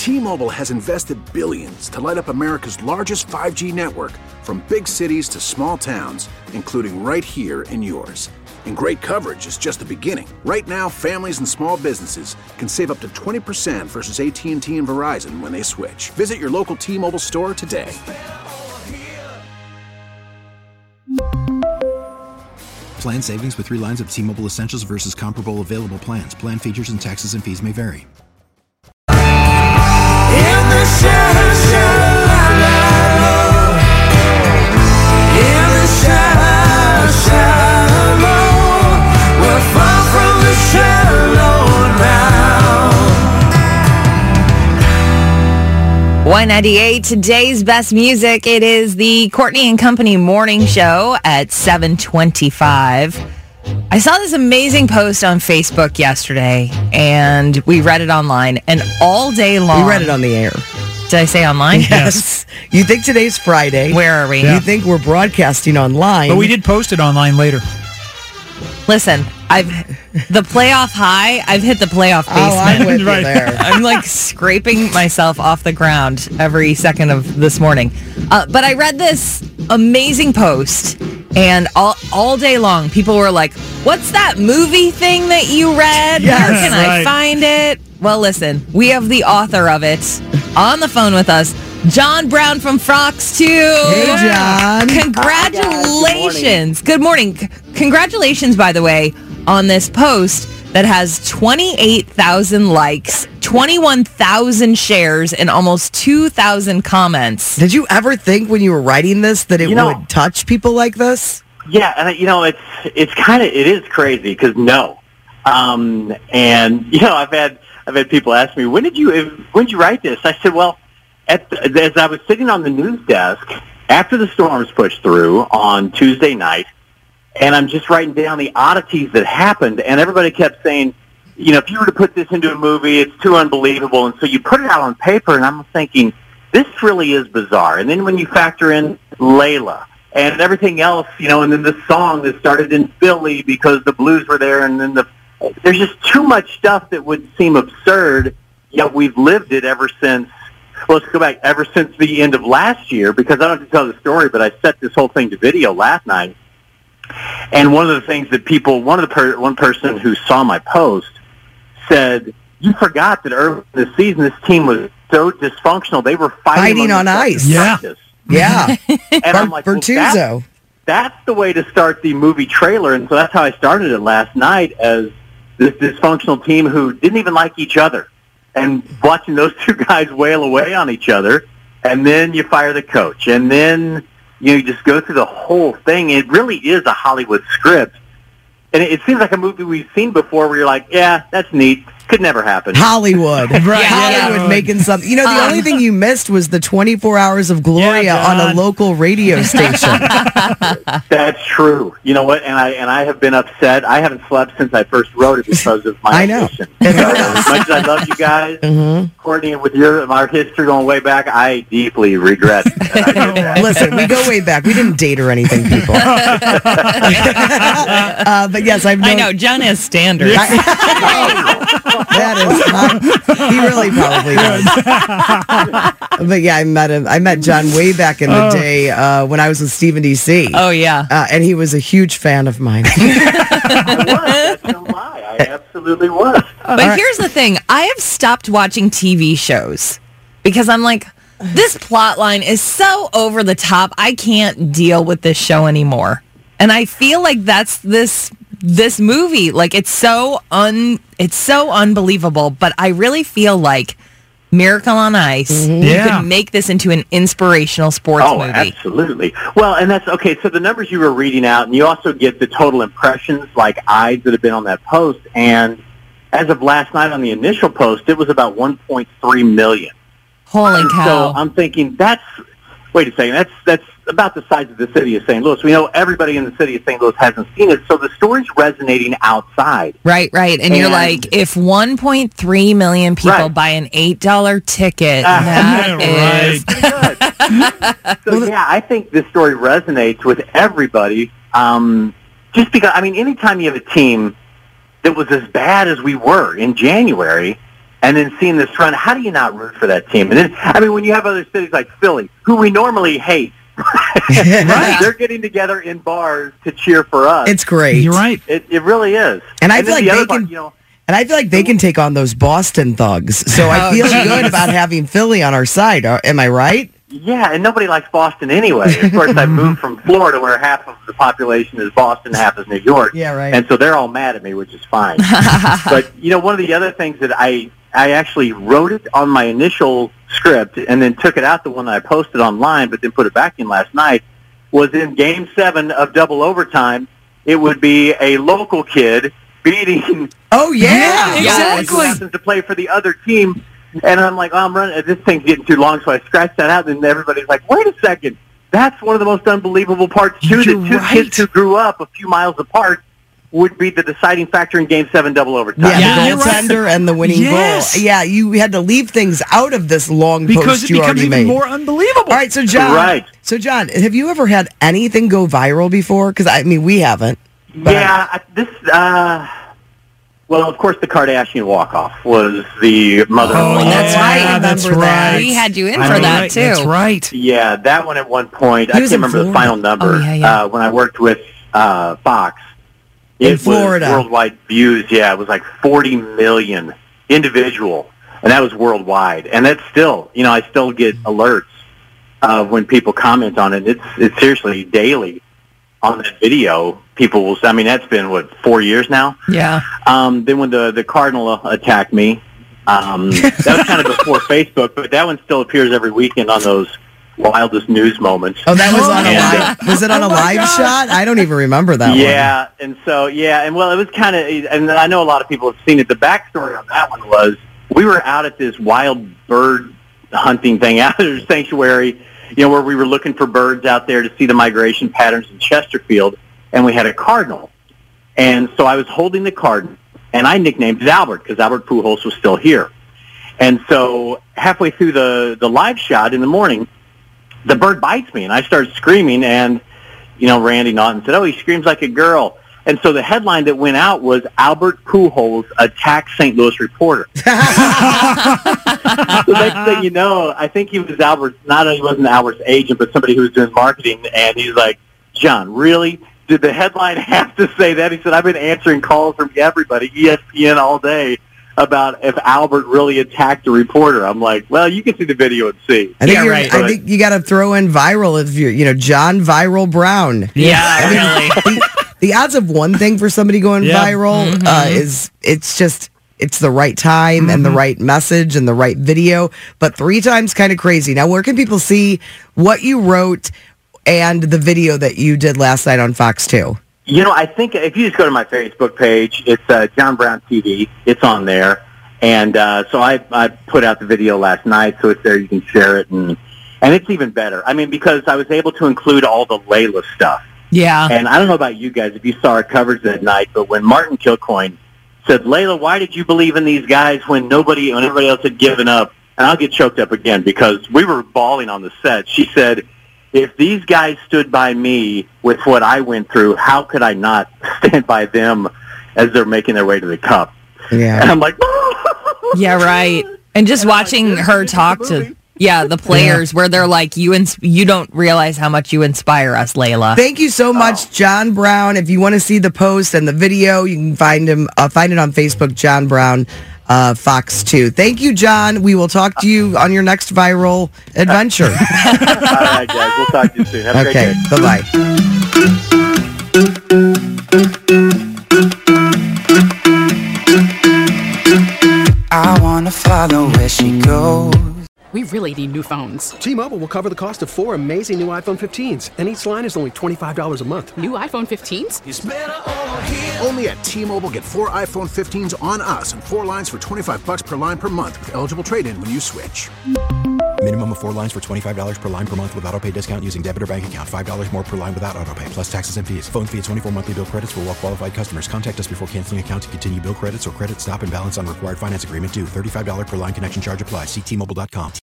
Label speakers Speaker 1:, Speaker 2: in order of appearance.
Speaker 1: T-Mobile has invested billions to light up America's largest 5G network, from big cities to small towns, including right here in yours. And great coverage is just the beginning. Right now, families and small businesses can save up to 20% versus AT&T and Verizon when they switch. Visit your local T-Mobile store today.
Speaker 2: Plan savings with 3 lines of T-Mobile Essentials versus comparable available plans. Plan features and taxes and fees may vary.
Speaker 3: In the shadow, in the shadow, we're far from the shadow now.
Speaker 4: Y98, today's best music. It is the Courtney and Company morning show at 7:25. I saw this amazing post on Facebook yesterday, and we read it online, and all day long...
Speaker 5: We read it on the air.
Speaker 4: Did I say online?
Speaker 5: Yes. You think today's Friday.
Speaker 4: Where are we?
Speaker 5: You think we're broadcasting online.
Speaker 6: But we did post it online later.
Speaker 4: Listen, the playoff high, I've hit the playoff basement.
Speaker 5: Oh, I'm with you there.
Speaker 4: I'm like scraping myself off the ground every second of this morning. But I read this amazing post, and all day long, people were like, what's that movie thing that you read?
Speaker 5: Yes,
Speaker 4: Where can I find it? Well, listen, we have the author of it on the phone with us, John Brown from Fox 2.
Speaker 5: Hey, John.
Speaker 4: Congratulations. Good morning. Congratulations, by the way, on this post that has 28,000 likes, 21,000 shares, and almost 2,000 comments.
Speaker 5: Did you ever think when you were writing this that it would touch people like this?
Speaker 7: Yeah, and it is crazy because and I've had people ask me, when did you write this? I said, well, as I was sitting on the news desk after the storms pushed through on Tuesday night, and I'm just writing down the oddities that happened, and everybody kept saying, if you were to put this into a movie, it's too unbelievable, and so you put it out on paper, and I'm thinking, this really is bizarre. And then when you factor in Layla and everything else, and then the song that started in Philly because the Blues were there, and then there's just too much stuff that would seem absurd, yet we've lived it ever since. Well, let's go back ever since the end of last year, because I don't have to tell the story, but I set this whole thing to video last night. And one of the things that one person who saw my post said, you forgot that early in the season this team was so dysfunctional. They were fighting
Speaker 5: on ice.
Speaker 7: Yeah.
Speaker 5: Yeah.
Speaker 7: And I'm like,
Speaker 5: Bertuzzo.
Speaker 7: That's the way to start the movie trailer. And so that's how I started it last night, as this dysfunctional team who didn't even like each other. And watching those two guys wail away on each other, and then you fire the coach, and then you just go through the whole thing. It really is a Hollywood script, and it seems like a movie we've seen before where you're like, yeah, that's neat. Could never happen.
Speaker 5: Hollywood.
Speaker 6: Right.
Speaker 5: Hollywood making something. The only thing you missed was the 24 Hours of Gloria on a local radio station.
Speaker 7: That's true. You know what? And I have been upset. I haven't slept since I first wrote it because of my audition. As much as I love you guys, Courtney, with our history going way back, I deeply regret that I did that.
Speaker 5: Listen, we go way back. We didn't date or anything, people. But yes, I
Speaker 4: know John has standards.
Speaker 5: That is he really probably does. But yeah, I met John way back in the day when I was with Stephen DC.
Speaker 4: Oh yeah.
Speaker 5: And he was a huge fan of mine.
Speaker 7: I was. That's no lie. I absolutely was.
Speaker 4: But here's the thing. I have stopped watching TV shows because I'm like, this plot line is so over the top. I can't deal with this show anymore. And I feel like that's this movie. Like, it's so unbelievable, but I really feel like Miracle on Ice, you could make this into an inspirational sports movie.
Speaker 7: Oh, absolutely. Well, and that's okay. So the numbers you were reading out, and you also get the total impressions, like eyes that have been on that post. And as of last night on the initial post, it was about 1.3 million.
Speaker 4: Holy cow.
Speaker 7: So I'm thinking wait a second, that's about the size of the city of St. Louis. We know everybody in the city of St. Louis hasn't seen it, so the story's resonating outside.
Speaker 4: Right. And you're like, if 1.3 million people buy an $8 ticket, that is...
Speaker 7: So, yeah, I think this story resonates with everybody, just because, anytime you have a team that was as bad as we were in January, and then seeing this run, how do you not root for that team? And then, I mean, when you have other cities like Philly, who we normally hate,
Speaker 5: Right.
Speaker 7: they're getting together in bars to cheer for us.
Speaker 5: It's great.
Speaker 6: You're right.
Speaker 7: It really is.
Speaker 5: And I feel
Speaker 7: then
Speaker 5: like
Speaker 7: the
Speaker 5: they
Speaker 7: other part,
Speaker 5: can.
Speaker 7: you know,
Speaker 5: And I feel like they can take on those Boston thugs. So I feel good about having Philly on our side. Am I right?
Speaker 7: yeah, and nobody likes Boston anyway. Of course, I moved from Florida, where half of the population is Boston, half is New York.
Speaker 5: Yeah, right.
Speaker 7: And so they're all mad at me, which is fine. But, you know, one of the other things that I actually wrote it on my initial script and then took it out, the one that I posted online, but then put it back in last night, was in Game 7 of double overtime, it would be a local kid beating
Speaker 5: Oh, yeah.
Speaker 7: who happens to play for the other team. And I'm like, oh, I'm running. This thing's getting too long, so I scratched that out. And everybody's like, wait a second. That's one of the most unbelievable parts, too.
Speaker 6: You're
Speaker 7: That two
Speaker 6: right.
Speaker 7: kids who grew up a few miles apart would be the deciding factor in Game 7 double overtime.
Speaker 5: Yeah,
Speaker 6: You're
Speaker 5: the
Speaker 6: right.
Speaker 5: goaltender and the winning
Speaker 6: Yes.
Speaker 5: goal. Yeah, you had to leave things out of this long
Speaker 6: Because
Speaker 5: post
Speaker 6: it
Speaker 5: you
Speaker 6: becomes
Speaker 5: already
Speaker 6: even
Speaker 5: made.
Speaker 6: more unbelievable.
Speaker 5: All right, so John.
Speaker 7: Right.
Speaker 5: So John, have you ever had anything go viral before? Because I mean, we haven't. But
Speaker 7: Well, of course, the Kardashian walk-off was the mother of all.
Speaker 4: that's right.
Speaker 6: Yeah, that's
Speaker 5: Remember that.
Speaker 6: right.
Speaker 4: We had you in
Speaker 6: I
Speaker 4: for
Speaker 6: know,
Speaker 4: that,
Speaker 6: right.
Speaker 4: too.
Speaker 6: That's right.
Speaker 7: Yeah, that one at one point,
Speaker 5: He
Speaker 7: I
Speaker 5: was
Speaker 7: can't
Speaker 5: in
Speaker 7: remember the
Speaker 5: Florida.
Speaker 7: final number.
Speaker 4: Oh, yeah.
Speaker 7: When I worked with Fox,
Speaker 5: In
Speaker 7: it
Speaker 5: Florida.
Speaker 7: was worldwide views. Yeah, it was like 40 million individual, and that was worldwide. And that's still, you know, I still get alerts of when people comment on it. It's seriously daily on that video. People will. I mean, that's been 4 years now.
Speaker 4: Yeah.
Speaker 7: Then when the Cardinal attacked me, that was kind of before Facebook, but that one still appears every weekend on those wildest news moments.
Speaker 5: Oh, that was on a
Speaker 7: And,
Speaker 5: live. Was it on a live shot? I don't even remember that one.
Speaker 7: yeah, and so and well, it was kind of, and I know a lot of people have seen it. The backstory on that one was we were out at this wild bird hunting thing out at a sanctuary, you know, where we were looking for birds out there to see the migration patterns in Chesterfield, and we had a cardinal, and so I was holding the cardinal, and I nicknamed it Albert because Albert Pujols was still here, and so halfway through the live shot in the morning, the bird bites me, and I started screaming, and, you know, Randy Naughton said, oh, he screams like a girl. And so the headline that went out was Albert Pujols attacks St. Louis reporter. The next thing you know, I think he was Albert's, not only wasn't Albert's agent, but somebody who was doing marketing, and he's like, John, really? Did the headline have to say that? He said, I've been answering calls from everybody, ESPN all day, about if Albert really attacked a reporter. I'm like, well, you can see the video and see.
Speaker 5: I think,
Speaker 4: Yeah, right.
Speaker 5: I think you got to throw in viral if you're, you know, John Viral Brown.
Speaker 4: Yeah, really.
Speaker 5: The odds of one thing for somebody going
Speaker 6: Yeah.
Speaker 5: viral is it's the right time and the right message and the right video, but 3 times kind of crazy. Now, where can people see what you wrote and the video that you did last night on Fox 2?
Speaker 7: You know, I think if you just go to my Facebook page, it's John Brown TV. It's on there. And so I put out the video last night, so it's there. You can share it. And it's even better. I mean, because I was able to include all the Layla stuff.
Speaker 4: Yeah.
Speaker 7: And I don't know about you guys if you saw our coverage that night, but when Martin Kilcoyne said, Layla, why did you believe in these guys when everybody else had given up? And I'll get choked up again because we were bawling on the set. She said, if these guys stood by me with what I went through, how could I not stand by them as they're making their way to the Cup?
Speaker 5: Yeah.
Speaker 7: And I'm like,
Speaker 4: Yeah, right. And just watching her talk to the players where they're like, you don't realize how much you inspire us, Layla.
Speaker 5: Thank you so much, John Brown. If you want to see the post and the video, you can find it on Facebook, John Brown, Fox 2. Thank you, John. We will talk to you on your next viral adventure.
Speaker 7: all right, guys, we'll talk to you soon. Have a great
Speaker 5: Okay,
Speaker 7: day.
Speaker 5: bye-bye.
Speaker 3: I wanna follow where she goes.
Speaker 8: We really need new phones.
Speaker 9: T-Mobile will cover the cost of 4 amazing new iPhone 15s, and each line is only $25 a month.
Speaker 8: New iPhone 15s?
Speaker 1: Only at T-Mobile, get 4 iPhone 15s on us and 4 lines for $25 per line per month with eligible trade-in when you switch.
Speaker 2: Minimum of 4 lines for $25 per line per month with autopay discount using debit or bank account. $5 more per line without autopay, plus taxes and fees. Phone fee at 24 monthly bill credits for well-qualified customers. Contact us before canceling account to continue bill credits or credit stop and balance on required finance agreement due. $35 per line connection charge applies. See T-Mobile.com.